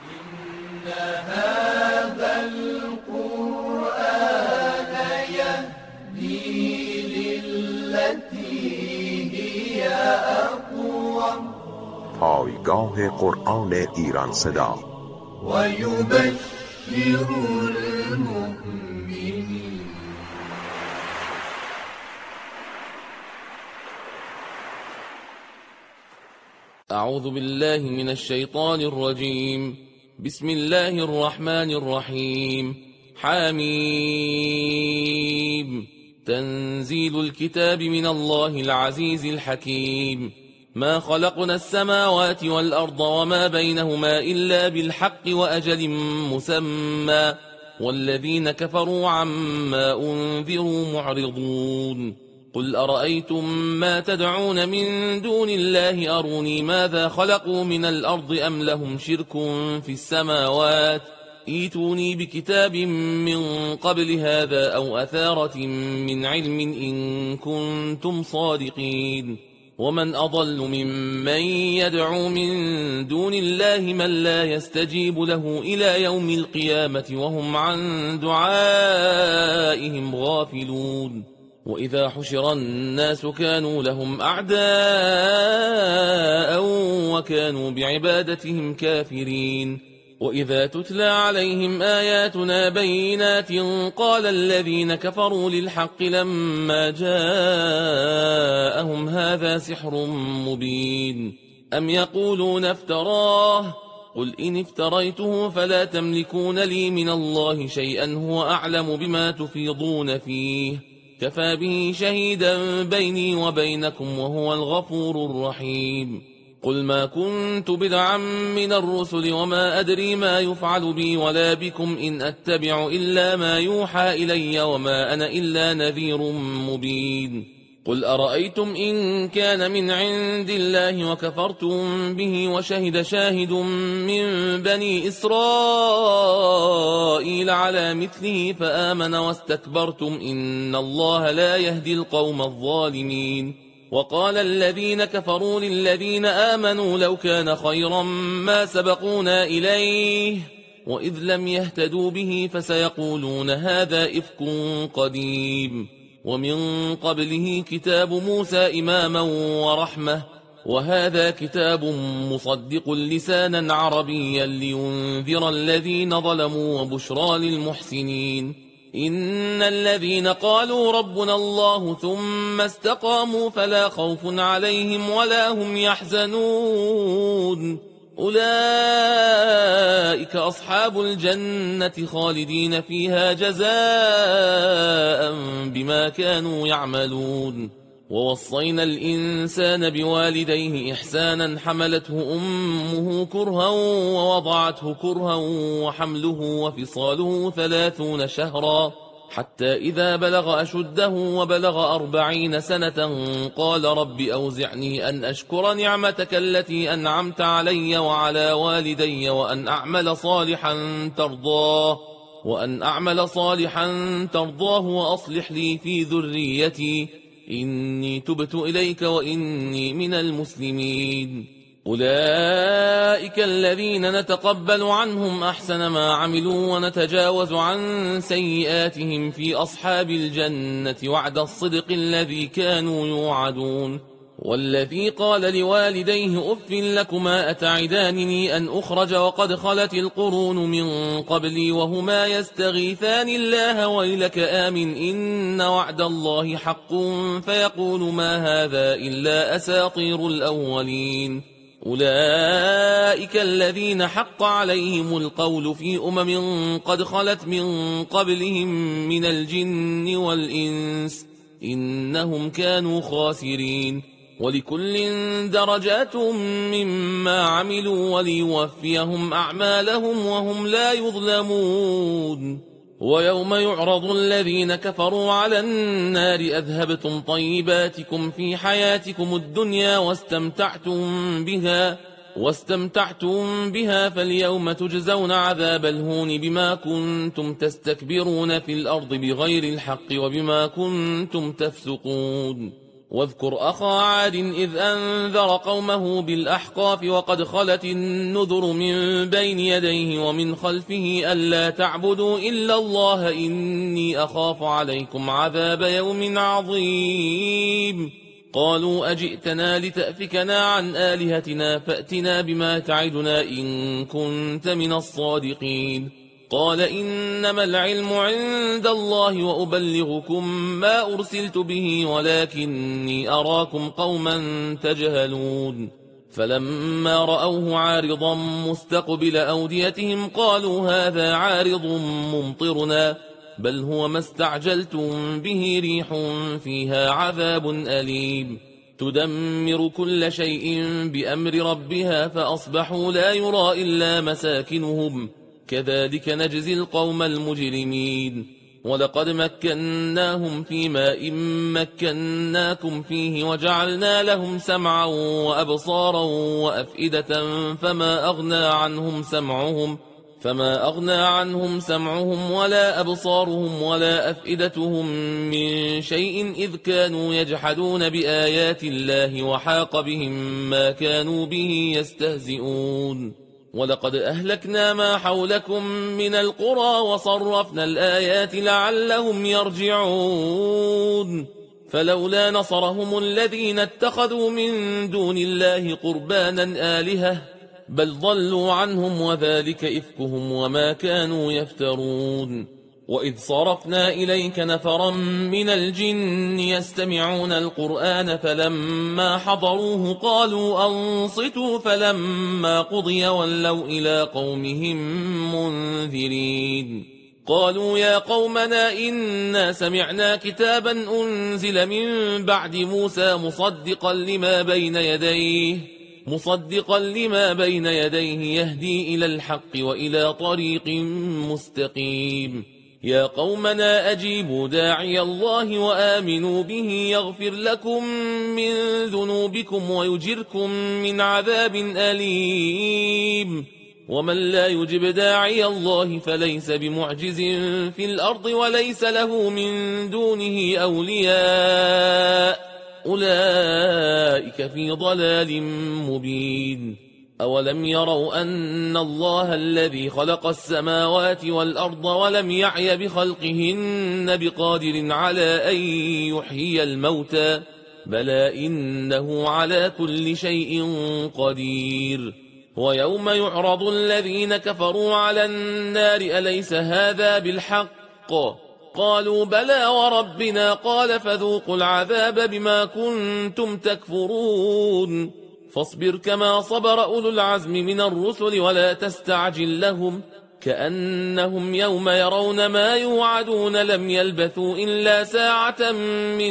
إن هذا القرآن يهدي للتي هي أقوم. پایگاه قرآن ایران صدا ويبشر المؤمنين. أعوذ بالله من الشيطان الرجيم. بسم الله الرحمن الرحيم. حميم. تنزيل الكتاب من الله العزيز الحكيم. ما خلقنا السماوات والأرض وما بينهما إلا بالحق وأجل مسمى، والذين كفروا عما أنذروا معرضون. قل أرأيتم ما تدعون من دون الله أروني ماذا خلقوا من الأرض أم لهم شرك في السماوات، ائتوني بكتاب من قبل هذا أو أثارة من علم إن كنتم صادقين. ومن أضل ممن يدعو من دون الله من لا يستجيب له إلى يوم القيامة وهم عن دعائهم غافلون. وإذا حشر الناس كانوا لهم أعداء وكانوا بعبادتهم كافرين. وإذا تتلى عليهم آياتنا بينات قال الذين كفروا للحق لما جاءهم هذا سحر مبين. أم يقولون افتراه؟ قل إن افتريته فلا تملكون لي من الله شيئا هو أعلم بما تفيضون فيه، كفى به شهيدا بيني وبينكم وهو الغفور الرحيم. قل ما كنت بدعا من الرسل وما أدري ما يفعل بي ولا بكم إن أتبع إلا ما يوحى إلي وما أنا إلا نذير مبين. قل أرأيتم إن كان من عند الله وكفرتم به وشهد شاهد من بني إسرائيل على مثله فآمن واستكبرتم إن الله لا يهدي القوم الظالمين. وقال الذين كفروا للذين آمنوا لو كان خيرا ما سبقونا إليه وإذ لم يهتدوا به فسيقولون هذا إفك قديم. ومن قبله كتاب موسى إماما ورحمة، وهذا كتاب مصدق لسانا عربيا لينذر الذين ظلموا وبشرى للمحسنين. إن الذين قالوا ربنا الله ثم استقاموا فلا خوف عليهم ولا هم يحزنون، أولئك أصحاب الجنة خالدين فيها جزاء بما كانوا يعملون. ووصينا الإنسان بوالديه إحسانا حملته أمه كرها ووضعته كرها وحمله وفصاله 30 شهرا حتى إذا بلغ أشده وبلغ 40 سنة قال رب أوزعني أن أشكر نعمتك التي أنعمت علي وعلى والدي وأن أعمل صالحا ترضاه وأصلح لي في ذريتي إني تبت إليك وإني من المسلمين. أولئك الذين نتقبل عنهم أحسن ما عملوا ونتجاوز عن سيئاتهم في أصحاب الجنة وعد الصدق الذي كانوا يوعدون. والذي قال لوالديه أف لكما أتعدانني أن أخرج وقد خلت القرون من قبلي وهما يستغيثان الله ويلك آمن إن وعد الله حق فيقول ما هذا إلا أساطير الأولين. أولئك الذين حق عليهم القول في قد خلت من قبلهم من الجن والإنس إنهم كانوا خاسرين. ولكل درجات مما عملوا وليوفيهم أعمالهم وهم لا يظلمون. ويوم يعرض الذين كفروا على النار أذهبتم طيباتكم في حياتكم الدنيا واستمتعتم بها فاليوم تجزون عذاب الهون بما كنتم تستكبرون في الأرض بغير الحق وبما كنتم تفسقون. واذكر أخا عاد إذ أنذر قومه بالأحقاف وقد خلت النذر من بين يديه ومن خلفه ألا تعبدوا إلا الله إني أخاف عليكم عذاب يوم عظيم. قالوا أجئتنا لتأفكنا عن آلهتنا فأتنا بما تعدنا إن كنت من الصادقين. قال إنما العلم عند الله وأبلغكم ما أرسلت به ولكني أراكم قوما تجهلون. فلما رأوه عارضا مستقبل أوديتهم قالوا هذا عارض ممطرنا بل هو ما استعجلتم به ريح فيها عذاب أليم تدمر كل شيء بأمر ربها فأصبحوا لا يرى إلا مساكنهم كذلك نجزي القوم المجرمين. ولقد مكناهم في ماء مكناكم فيه وجعلنا لهم سمعا وأبصارا وأفئدة فما أغنى عنهم سمعهم ولا أبصارهم ولا أفئدتهم من شيء إذ كانوا يجحدون بآيات الله وحاق بهم ما كانوا به يستهزئون. ولقد أهلكنا ما حولكم من القرى وصرفنا الآيات لعلهم يرجعون. فلولا نصرهم الذين اتخذوا من دون الله قربانا آلهة بل ضلوا عنهم وذلك إفكهم وما كانوا يفترون. وإذ صرفنا إليك نفرا من الجن يستمعون القرآن فلما حضروه قالوا أنصتوا فلما قضي ولوا إلى قومهم منذرين. قالوا يا قومنا إنا سمعنا كتابا أنزل من بعد موسى مصدقا لما بين يديه يهدي إلى الحق وإلى طريق مستقيم. يا قومنا أجيبوا داعي الله وآمنوا به يغفر لكم من ذنوبكم ويجركم من عذاب أليم. ومن لا يجب داعي الله فليس بمعجز في الأرض وليس له من دونه أولياء أولئك في ضلال مبين. أولم يروا أن الله الذي خلق السماوات والأرض ولم يعي بخلقهن بقادر على أن يحيي الموتى بلى إنه على كل شيء قدير. ويوم يعرض الذين كفروا على النار أليس هذا بالحق قالوا بلى وربنا قال فذوقوا العذاب بما كنتم تكفرون. فاصبر كما صبر أولو العزم من الرسل ولا تستعجل لهم كأنهم يوم يرون ما يوعدون لم يلبثوا إلا ساعة من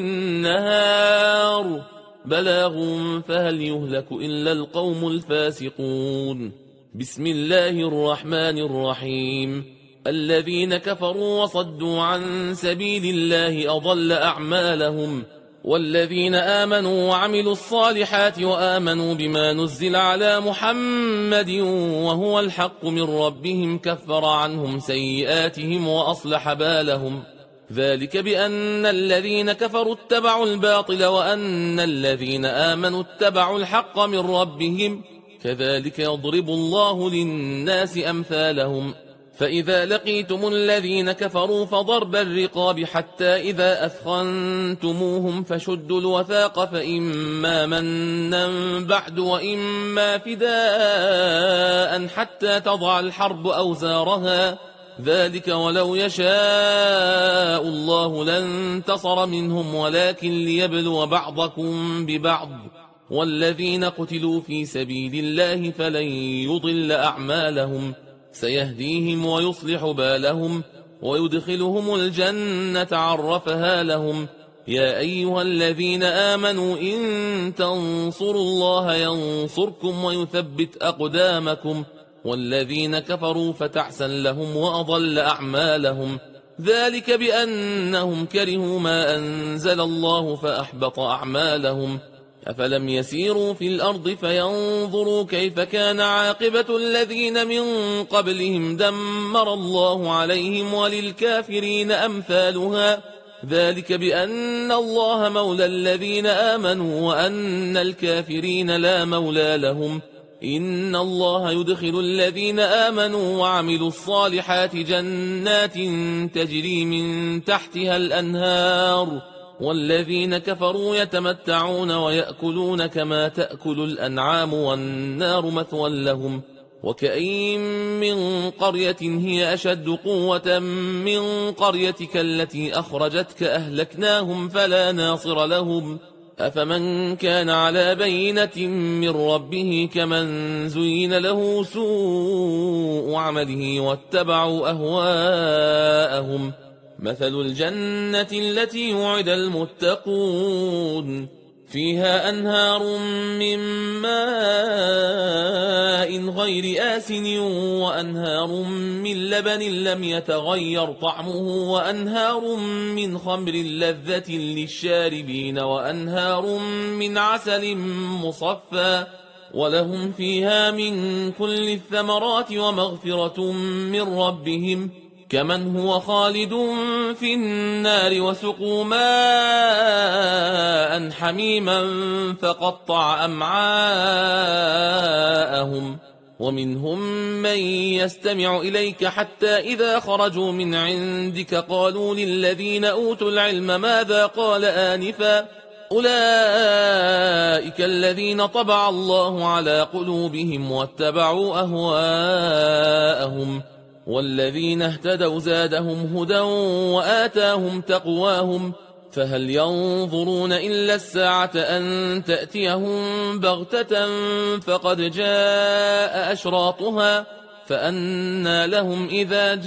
نهار بلاغ فهل يهلك إلا القوم الفاسقون. بسم الله الرحمن الرحيم. الذين كفروا وصدوا عن سبيل الله أضل أعمالهم والذين آمنوا وعملوا الصالحات وآمنوا بما نزل على محمد وهو الحق من ربهم كفر عنهم سيئاتهم وأصلح بالهم ذلك بأن الذين كفروا اتبعوا الباطل وأن الذين آمنوا اتبعوا الحق من ربهم كذلك يضرب الله للناس أمثالهم. فإذا لقيتم الذين كفروا فضرب الرقاب حتى إذا أثخنتموهم فشدوا الوثاق فإما منا بعد وإما فداء حتى تضع الحرب أوزارها ذلك ولو يشاء الله لانتصر منهم ولكن ليبلو بعضكم ببعض والذين قتلوا في سبيل الله فلن يضل أعمالهم سيهديهم ويصلح بالهم ويدخلهم الجنة عرفها لهم. يا أيها الذين آمنوا إن تنصروا الله ينصركم ويثبت أقدامكم والذين كفروا فتعسا لهم وأضل أعمالهم ذلك بأنهم كرهوا ما أنزل الله فأحبط أعمالهم. أفلم يسيروا في الأرض فينظروا كيف كان عاقبة الذين من قبلهم دمر الله عليهم وللكافرين أمثالها ذلك بأن الله مولى الذين آمنوا وأن الكافرين لا مولى لهم. إن الله يدخل الذين آمنوا وعملوا الصالحات جنات تجري من تحتها الأنهار، والذين كفروا يتمتعون ويأكلون كما تأكل الأنعام والنار مثوى لهم. وكأين من قرية هي أشد قوة من قريتك التي أخرجتك أهلكناهم فلا ناصر لهم. أفمن كان على بينة من ربه كمن زين له سوء عمله واتبعوا أهواءهم. مثل الجنة التي وعد المتقون فيها أنهار من ماء غير آسن وأنهار من لبن لم يتغير طعمه وأنهار من خمر لذة للشاربين وأنهار من عسل مصفى ولهم فيها من كل الثمرات ومغفرة من ربهم كمن هو خالد في النار وسقوا ماء حميما فقطع أمعاءهم. ومنهم من يستمع إليك حتى إذا خرجوا من عندك قالوا للذين أوتوا العلم ماذا قال آنفا أولئك الذين طبع الله على قلوبهم واتبعوا أهواءهم. والذين اهتدوا زادهم هدى وآتاهم تقواهم. فهل ينظرون إلا الساعة أن تأتيهم بغتة فقد جاء أشراطها فأنى لهم إذا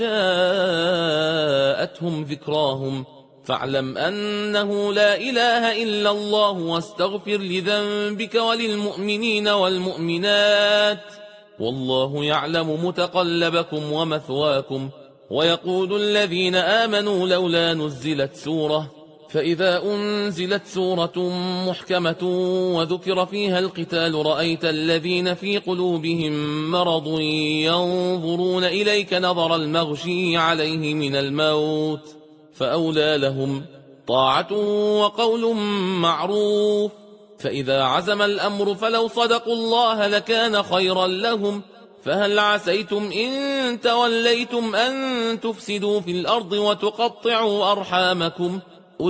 جاءتهم ذكراهم. فاعلم أنه لا إله إلا الله واستغفر لذنبك وللمؤمنين والمؤمنات والله يعلم متقلبكم ومثواكم. ويقول الذين آمنوا لولا نزلت سورة فإذا أنزلت سورة محكمة وذكر فيها القتال رأيت الذين في قلوبهم مرض ينظرون إليك نظر المغشي عليه من الموت فأولى لهم طاعة وقول معروف. فإذا عزم الأمر فلو صدقوا الله لكان خيرا لهم. فهل عسيتم إن توليتم أن تفسدوا في الأرض وتقطعوا أرحامكم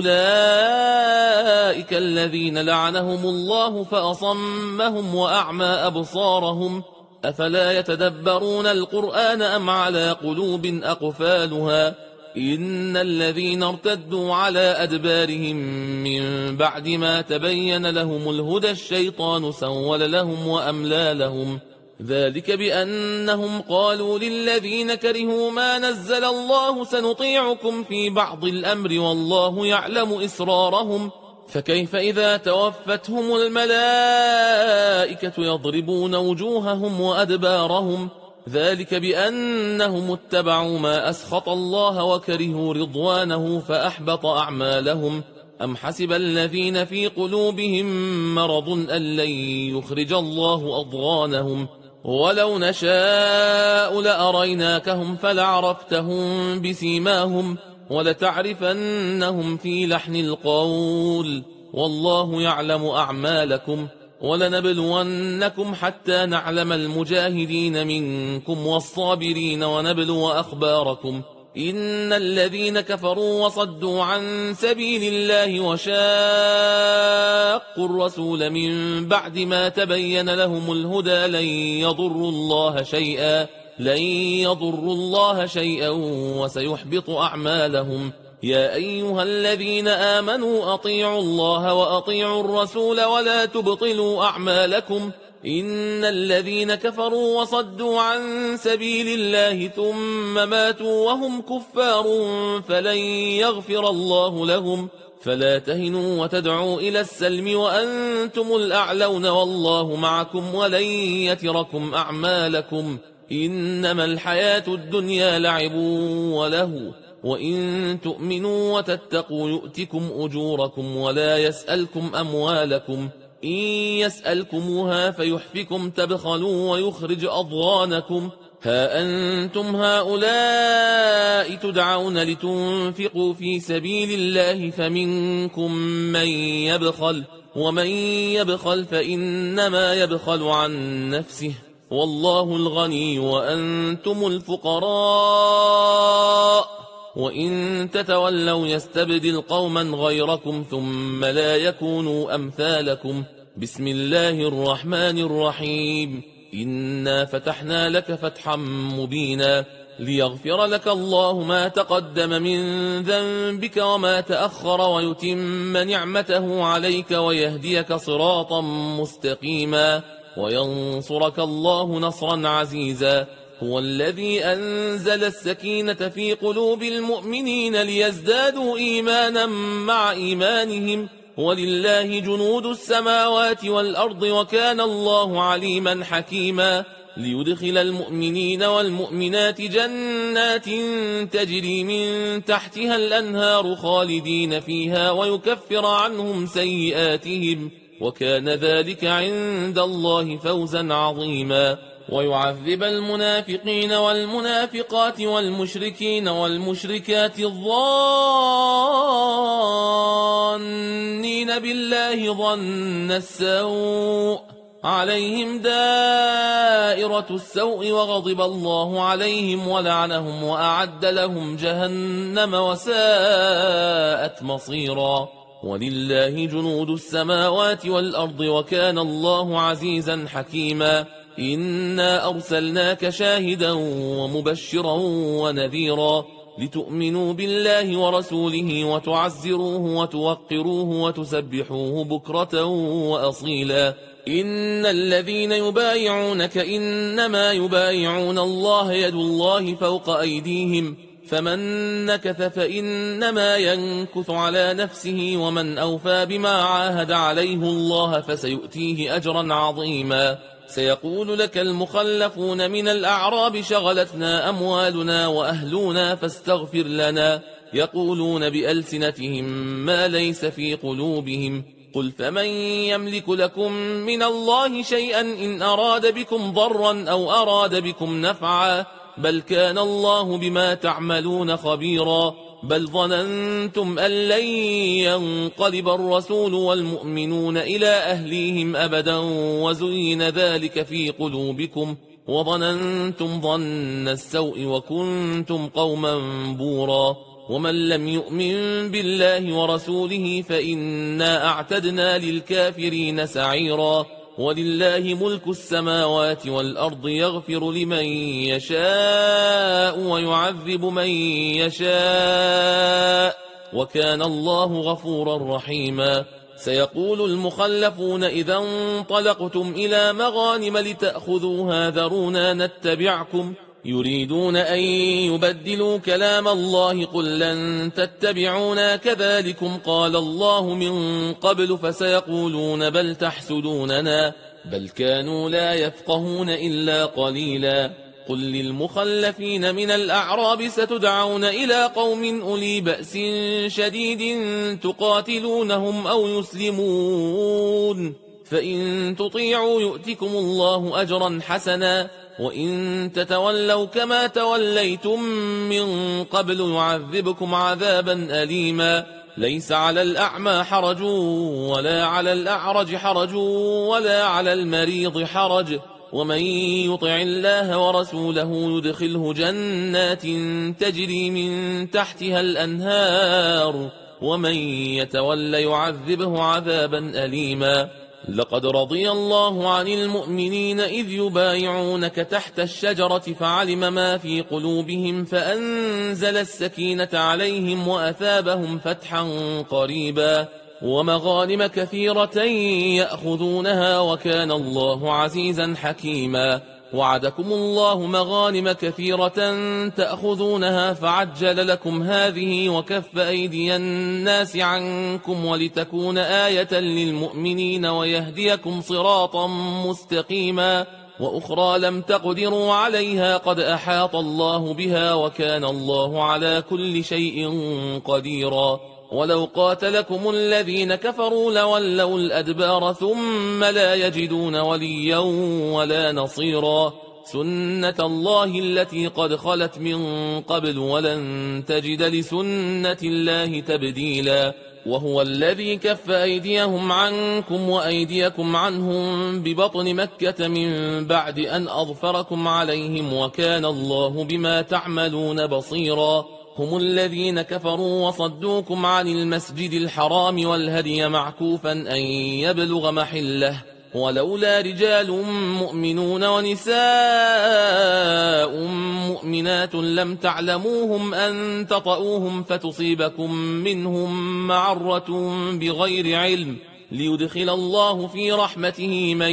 أولئك الذين لعنهم الله فأصمهم وأعمى أبصارهم أفلا يتدبرون القرآن أم على قلوب أقفالها إن الذين ارتدوا على أدبارهم من بعد ما تبين لهم الهدى الشيطان سول لهم وأملى لهم. ذلك بأنهم قالوا للذين كرهوا ما نزل الله سنطيعكم في بعض الأمر والله يعلم إسرارهم. فكيف إذا توفتهم الملائكة يضربون وجوههم وأدبارهم ذلك بأنهم اتبعوا ما أسخط الله وكرهوا رضوانه فأحبط أعمالهم. أم حسب الذين في قلوبهم مرض أن لن يخرج الله أضغانهم ولو نشاء لأريناكهم فلعرفتهم بسيماهم ولتعرفنهم في لحن القول والله يعلم أعمالكم. ولنبلونكم حتى نعلم المجاهدين منكم والصابرين ونبلو أخباركم. إن الذين كفروا وصدوا عن سبيل الله وشاقوا الرسول من بعد ما تبين لهم الهدى لن يضروا الله شيئا وسيحبط أعمالهم. يا أيها الذين آمنوا أطيعوا الله وأطيعوا الرسول ولا تبطلوا أعمالكم. إن الذين كفروا وصدوا عن سبيل الله ثم ماتوا وهم كفار فلن يغفر الله لهم. فلا تهنوا وتدعوا إلى السلم وأنتم الأعلون والله معكم ولن يتركم أعمالكم. إنما الحياة الدنيا لعب وله وإن تؤمنوا وتتقوا يؤتكم أجوركم ولا يسألكم أموالكم. إن يسألكموها فيحفكم تبخلوا ويخرج أضغانكم. ها أنتم هؤلاء تدعون لتنفقوا في سبيل الله فمنكم من يبخل ومن يبخل فإنما يبخل عن نفسه والله الغني وأنتم الفقراء وإن تتولوا يستبدل قوما غيركم ثم لا يكونوا أمثالكم. بسم الله الرحمن الرحيم. إنا فتحنا لك فتحا مبينا ليغفر لك الله ما تقدم من ذنبك وما تأخر ويتم نعمته عليك ويهديك صراطا مستقيما وينصرك الله نصرا عزيزا. هو الذي أنزل السكينة في قلوب المؤمنين ليزدادوا إيمانا مع إيمانهم ولله جنود السماوات والأرض وكان الله عليما حكيما. ليدخل المؤمنين والمؤمنات جنات تجري من تحتها الأنهار خالدين فيها ويكفر عنهم سيئاتهم وكان ذلك عند الله فوزا عظيما. ويعذب المنافقين والمنافقات والمشركين والمشركات الظانين بالله ظن السوء عليهم دائرة السوء وغضب الله عليهم ولعنهم وأعد لهم جهنم وساءت مصيرا. ولله جنود السماوات والأرض وكان الله عزيزا حكيما. إنا أرسلناك شاهدا ومبشرا ونذيرا لتؤمنوا بالله ورسوله وتعزروه وتوقروه وتسبحوه بكرة وأصيلا. إن الذين يبايعونك إنما يبايعون الله يد الله فوق أيديهم فمن نكث فإنما ينكث على نفسه ومن أوفى بما عاهد عليه الله فسيؤتيه أجرا عظيما. سيقول لك المخلفون من الأعراب شغلتنا أموالنا وأهلنا فاستغفر لنا يقولون بألسنتهم ما ليس في قلوبهم قل فمن يملك لكم من الله شيئا إن أراد بكم ضرا أو أراد بكم نفعا بل كان الله بما تعملون خبيرا. بل ظننتم أن لن ينقلب الرسول والمؤمنون إلى أهليهم أبدا وزين ذلك في قلوبكم وظننتم ظن السوء وكنتم قوما بورا. ومن لم يؤمن بالله ورسوله فإنا أعتدنا للكافرين سعيرا. ولله ملك السماوات والأرض يغفر لمن يشاء ويعذب من يشاء وكان الله غفورا رحيما. سيقول المخلفون إذا انطلقتم إلى مغانم لتأخذوها ذرونا نتبعكم يريدون أن يبدلوا كلام الله قل لن تتبعونا كذلكم قال الله من قبل فسيقولون بل تحسدوننا بل كانوا لا يفقهون إلا قليلا. قل للمخلفين من الأعراب ستدعون إلى قوم أولي بأس شديد تقاتلونهم أو يسلمون فإن تطيعوا يؤتكم الله أجرا حسنا وإن تتولوا كما توليتم من قبل يعذبكم عذابا أليما. ليس على الأعمى حرج ولا على الأعرج حرج ولا على المريض حرج ومن يطع الله ورسوله يدخله جنات تجري من تحتها الأنهار ومن يتولى يعذبه عذابا أليما. لقد رضي الله عن المؤمنين إذ يبايعونك تحت الشجرة فعلم ما في قلوبهم فأنزل السكينة عليهم وأثابهم فتحا قريبا ومغانم كثيرة يأخذونها وكان الله عزيزا حكيما. وعدكم الله مغانم كثيرة تأخذونها فعجل لكم هذه وكف أيدي الناس عنكم ولتكون آية للمؤمنين ويهديكم صراطا مستقيما. وأخرى لم تقدروا عليها قد أحاط الله بها وكان الله على كل شيء قديرا. ولو قاتلكم الذين كفروا لولوا الأدبار ثم لا يجدون وليا ولا نصيرا. سنة الله التي قد خلت من قبل ولن تجد لسنة الله تبديلا وهو الذي كف أيديهم عنكم وأيديكم عنهم ببطن مكة من بعد أن أظفركم عليهم وكان الله بما تعملون بصيرا هم الذين كفروا وصدوكم عن المسجد الحرام والهدي معكوفا أن يبلغ محله ولولا رجال مؤمنون ونساء مؤمنات لم تعلموهم أن تطؤوهم فتصيبكم منهم معرة بغير علم ليدخل الله في رحمته من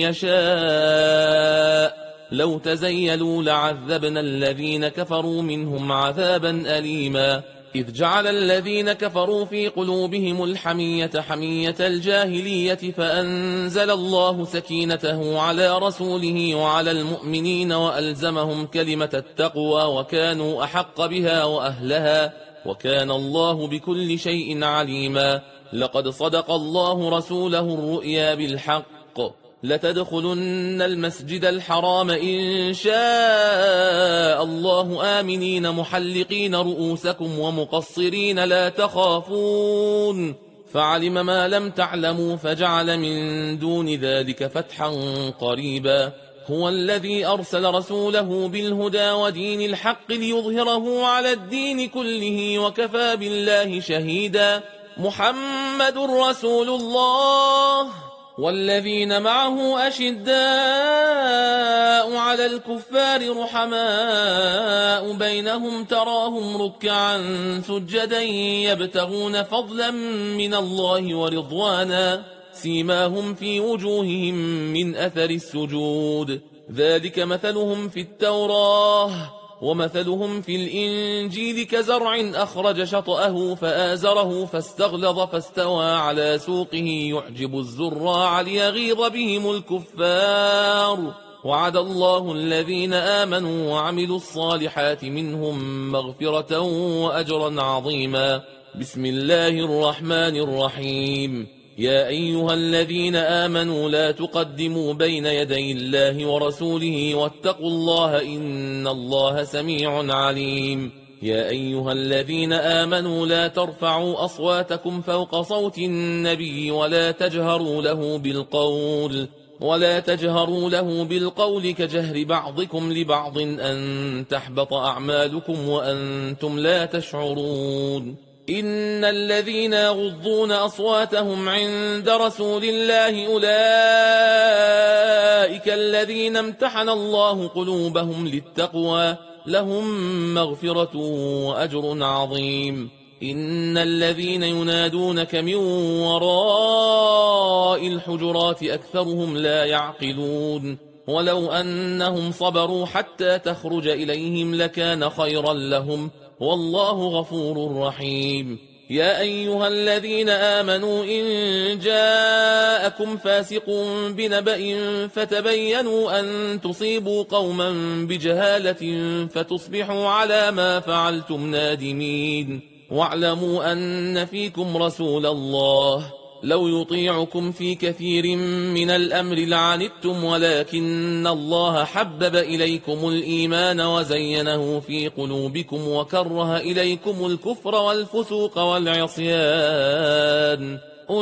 يشاء لو تزيلوا لعذبنا الذين كفروا منهم عذابا أليما إذ جعل الذين كفروا في قلوبهم الحمية حمية الجاهلية فأنزل الله سكينته على رسوله وعلى المؤمنين وألزمهم كلمة التقوى وكانوا أحق بها وأهلها وكان الله بكل شيء عليما لقد صدق الله رسوله الرؤيا بالحق لتدخلن المسجد الحرام إن شاء الله آمنين محلقين رؤوسكم ومقصرين لا تخافون فعلم ما لم تعلموا فجعل من دون ذلك فتحا قريبا هو الذي أرسل رسوله بالهدى ودين الحق ليظهره على الدين كله وكفى بالله شهيدا محمد رسول الله والذين معه أشداء على الكفار رحماء بينهم تراهم ركعا سجدا يبتغون فضلا من الله ورضوانا سيماهم في وجوههم من أثر السجود ذلك مثلهم في التوراة ومثلهم في الإنجيل كزرع أخرج شطأه فآزره فاستغلظ فاستوى على سوقه يعجب الزراع ليغيظ بهم الكفار وعد الله الذين آمنوا وعملوا الصالحات منهم مغفرة وأجرا عظيما بسم الله الرحمن الرحيم يا أيها الذين آمنوا لا تقدموا بين يدي الله ورسوله واتقوا الله إن الله سميع عليم يا أيها الذين آمنوا لا ترفعوا أصواتكم فوق صوت النبي ولا تجهروا له بالقول كجهر بعضكم لبعض أن تحبط أعمالكم وأنتم لا تشعرون إن الذين يغضون أصواتهم عند رسول الله أولئك الذين امتحن الله قلوبهم للتقوى لهم مغفرة وأجر عظيم إن الذين ينادونك من وراء الحجرات أكثرهم لا يعقلون ولو أنهم صبروا حتى تخرج إليهم لكان خيرا لهم والله غفور رحيم يا أيها الذين آمنوا إن جاءكم فاسق بنبأ فتبينوا أن تصيبوا قوما بجهالة فتصبحوا على ما فعلتم نادمين واعلموا أن فيكم رسول الله لو يطيعكم في كثير من الأمر لعنتم ولكن الله حبب إليكم الإيمان وزينه في قلوبكم وكره إليكم الكفر والفسوق والعصيان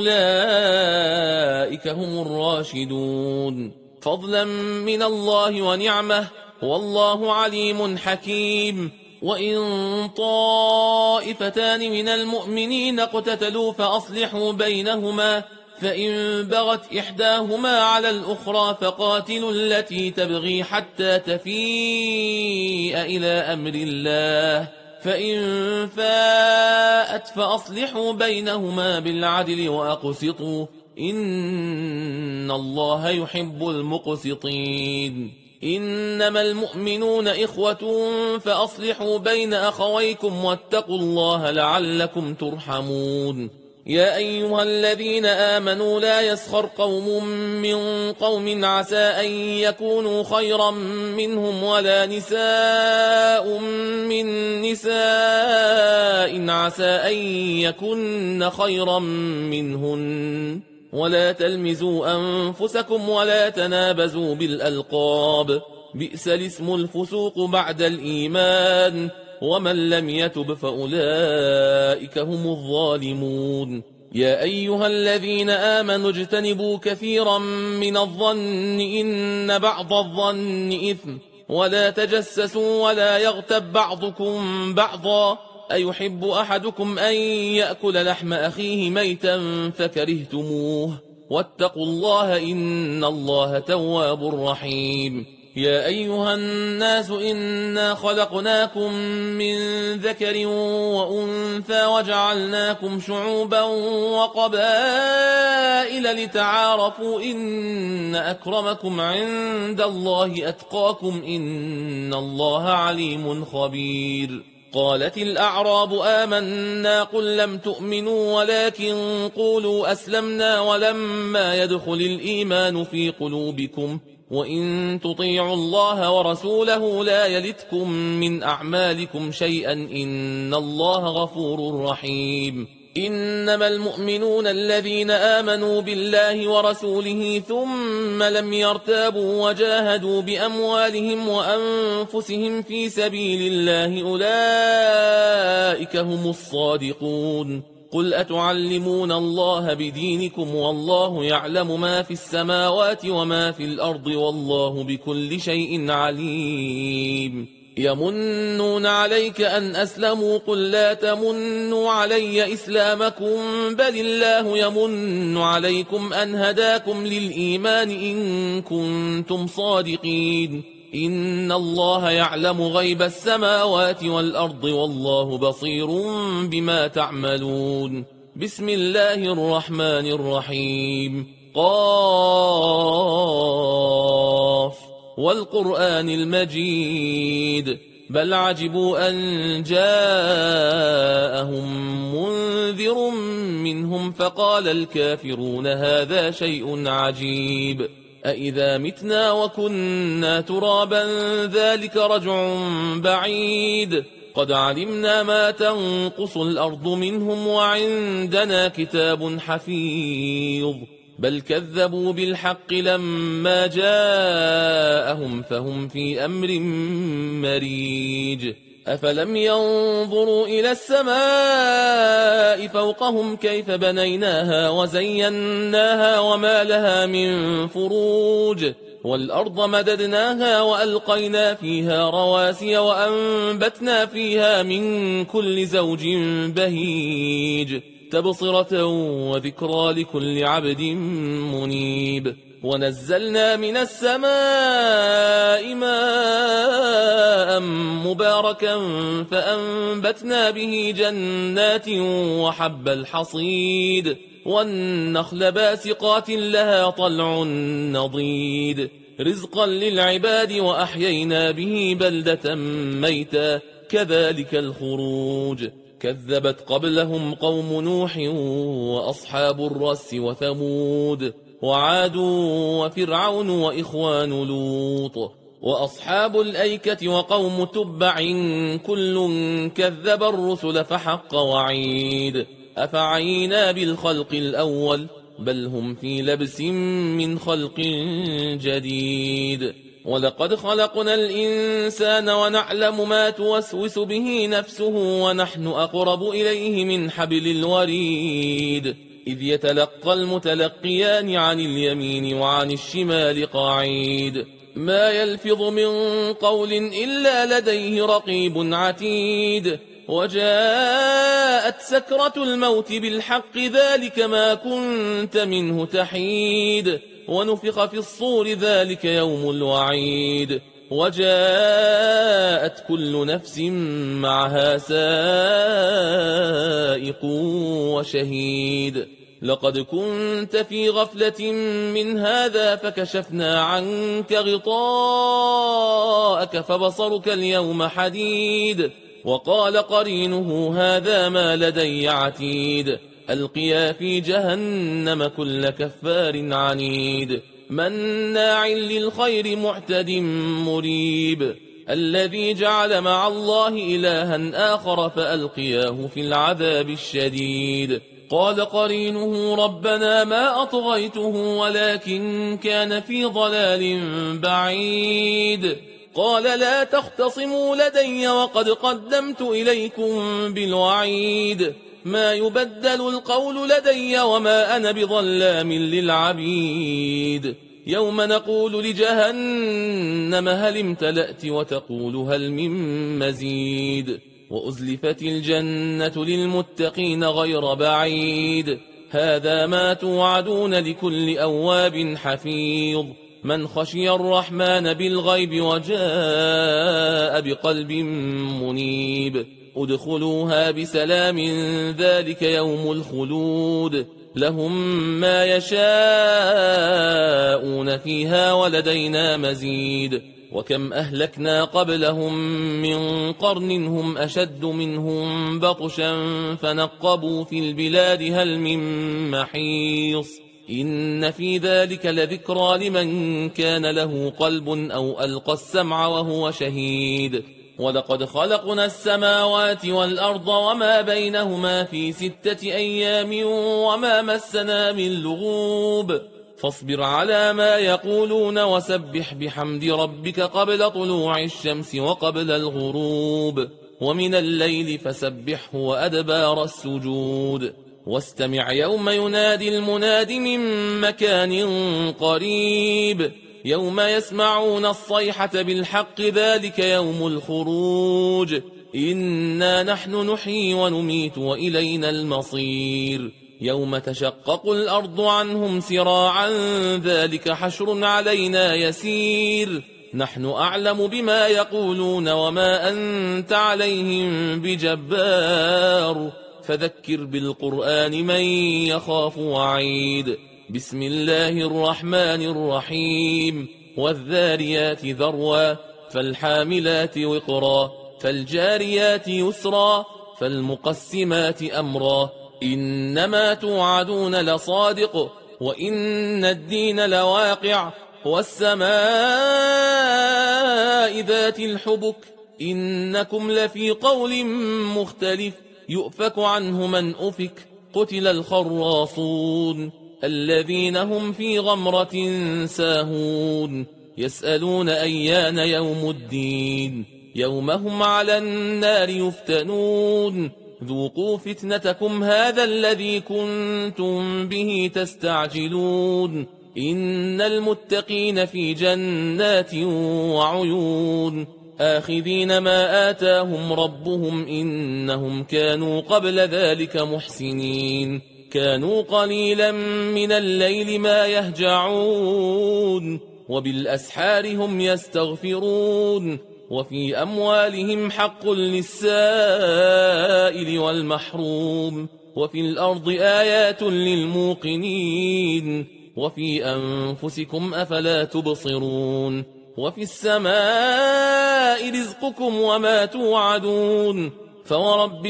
أولئك هم الراشدون فضلا من الله ونعمه والله عليم حكيم وإن طائفتان من المؤمنين اقتتلوا فأصلحوا بينهما فإن بغت إحداهما على الأخرى فقاتلوا التي تبغي حتى تفيء إلى أمر الله فإن فاءت فأصلحوا بينهما بالعدل وأقسطوا إن الله يحب المقسطين إنما المؤمنون إخوة فأصلحوا بين أخويكم واتقوا الله لعلكم ترحمون يا أيها الذين آمنوا لا يسخر قوم من قوم عسى أن يكونوا خيرا منهم ولا نساء من نساء عسى أن يكن خيرا منهن ولا تلمزوا أنفسكم ولا تنابزوا بالألقاب بئس الاسم الفسوق بعد الإيمان ومن لم يتب فأولئك هم الظالمون يا أيها الذين آمنوا اجتنبوا كثيرا من الظن إن بعض الظن إثم ولا تجسسوا ولا يغتب بعضكم بعضا أيحب أحدكم أن يأكل لحم أخيه ميتا فكرهتموه واتقوا الله إن الله تواب رحيم يا أيها الناس إنا خلقناكم من ذكر وأنثى وجعلناكم شعوبا وقبائل لتعارفوا إن أكرمكم عند الله أتقاكم إن الله عليم خبير قالت الأعراب آمنا قل لم تؤمنوا ولكن قولوا أسلمنا ولما يدخل الإيمان في قلوبكم وإن تطيعوا الله ورسوله لا يلتكم من أعمالكم شيئا إن الله غفور رحيم إنما المؤمنون الذين آمنوا بالله ورسوله ثم لم يرتابوا وجاهدوا بأموالهم وأنفسهم في سبيل الله أولئك هم الصادقون قل أتعلمون الله بدينكم والله يعلم ما في السماوات وما في الأرض والله بكل شيء عليم يمنون عليك أن أسلموا قل لا تمنوا علي إسلامكم بل الله يمن عليكم أن هداكم للإيمان إن كنتم صادقين إن الله يعلم غيب السماوات والأرض والله بصير بما تعملون بسم الله الرحمن الرحيم قاف والقرآن المجيد بل عجبوا أن جاءهم منذر منهم فقال الكافرون هذا شيء عجيب أإذا متنا وكنا ترابا ذلك رجع بعيد قد علمنا ما تنقص الأرض منهم وعندنا كتاب حفيظ بل كذبوا بالحق لما جاءهم فهم في أمر مريج أفلم ينظروا إلى السماء فوقهم كيف بنيناها وزيناها وما لها من فروج والأرض مددناها وألقينا فيها رواسي وأنبتنا فيها من كل زوج بهيج تبصرة وذكرى لكل عبد منيب ونزلنا من السماء ماء مباركا فأنبتنا به جنات وحب الحصيد والنخل باسقات لها طلع نضيد رزقا للعباد وأحيينا به بلدة ميتا كذلك الخروج كذبت قبلهم قوم نوح وأصحاب الرس وثمود وعاد وفرعون وإخوان لوط وأصحاب الأيكة وقوم تبع كل كذب الرسل فحق وعيد أفعينا بالخلق الأول بل هم في لبس من خلق جديد ولقد خلقنا الإنسان ونعلم ما توسوس به نفسه ونحن أقرب إليه من حبل الوريد إذ يتلقى المتلقيان عن اليمين وعن الشمال قعيد ما يلفظ من قول إلا لديه رقيب عتيد وجاءت سكرة الموت بالحق ذلك ما كنت منه تحيد ونفخ في الصور ذلك يوم الوعيد وجاءت كل نفس معها سائق وشهيد لقد كنت في غفلة من هذا فكشفنا عنك غطاءك فبصرك اليوم حديد وقال قرينه هذا ما لدي عتيد ألقيا في جهنم كل كفار عنيد مناع للخير معتد مريب الذي جعل مع الله إلها آخر فألقياه في العذاب الشديد قال قرينه ربنا ما أطغيته ولكن كان في ضلال بعيد. قال لا تختصموا لدي وقد قدمت إليكم بالوعيد. ما يبدل القول لدي وما أنا بظلام للعبيد. يوم نقول لجهنم هل امتلأت وتقول هل من مزيد. وأزلفت الجنة للمتقين غير بعيد. هذا ما توعدون لكل أواب حفيظ. من خشي الرحمن بالغيب وجاء بقلب منيب. ادخلوها بسلام ذلك يوم الخلود. لهم ما يشاءون فيها ولدينا مزيد. وكم أهلكنا قبلهم من قرن هم أشد منهم بطشا فنقبوا في البلاد هل من محيص. إن في ذلك لذكرى لمن كان له قلب أو ألقى السمع وهو شهيد. ولقد خلقنا السماوات والأرض وما بينهما في 6 أيام وما مسنا من لغوب. فاصبر على ما يقولون وسبح بحمد ربك قبل طلوع الشمس وقبل الغروب ومن الليل فسبحه وأدبار السجود. واستمع يوم ينادي المناد من مكان قريب. يوم يسمعون الصيحة بالحق ذلك يوم الخروج. إنا نحن نحيي ونميت وإلينا المصير. يوم تشقق الأرض عنهم سراعا ذلك حشر علينا يسير. نحن أعلم بما يقولون وما أنت عليهم بجبار. فذكر بالقرآن من يخاف وعيد. بسم الله الرحمن الرحيم. والذاريات ذروا فالحاملات وقرا فالجاريات يسرا فالمقسمات أمرا. إنما توعدون لصادق وإن الدين لواقع. والسماء ذات الحبك إنكم لفي قول مختلف. يؤفك عنه من أفك. قتل الخراصون الذين هم في غمرة ساهون. يسألون أيان يوم الدين. يوم هم على النار يفتنون. ذوقوا فتنتكم هذا الذي كنتم به تستعجلون. إن المتقين في جنات وعيون آخذين ما آتاهم ربهم إنهم كانوا قبل ذلك محسنين. كانوا قليلا من الليل ما يهجعون وبالأسحار هم يستغفرون. وفي أموالهم حق للسائل والمحروم. وفي الأرض آيات للموقنين. وفي أنفسكم أفلا تبصرون. وفي السماء رزقكم وما توعدون. فورب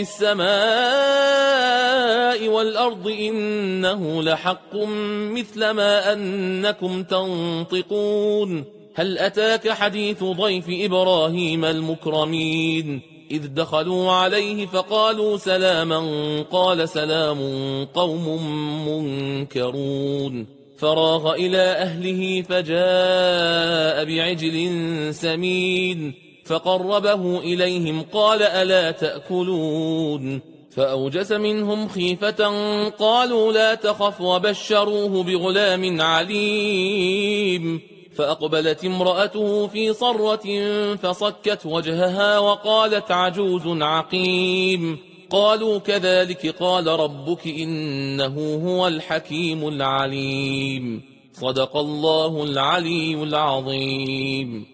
السماء والأرض إنه لحق مثل ما أنكم تنطقون. هل أتاك حديث ضيف إبراهيم المكرمين إذ دخلوا عليه فقالوا سلاما قال سلام قوم منكرون. فراغ إلى أهله فجاء بعجل سمين فقربه إليهم قال ألا تأكلون. فأوجس منهم خيفة قالوا لا تخف وبشروه بغلام عليم. فأقبلت امرأته في صرة فصكت وجهها وقالت عجوز عقيم. قالوا كذلك قال ربك إنه هو الحكيم العليم. صدق الله العلي العظيم.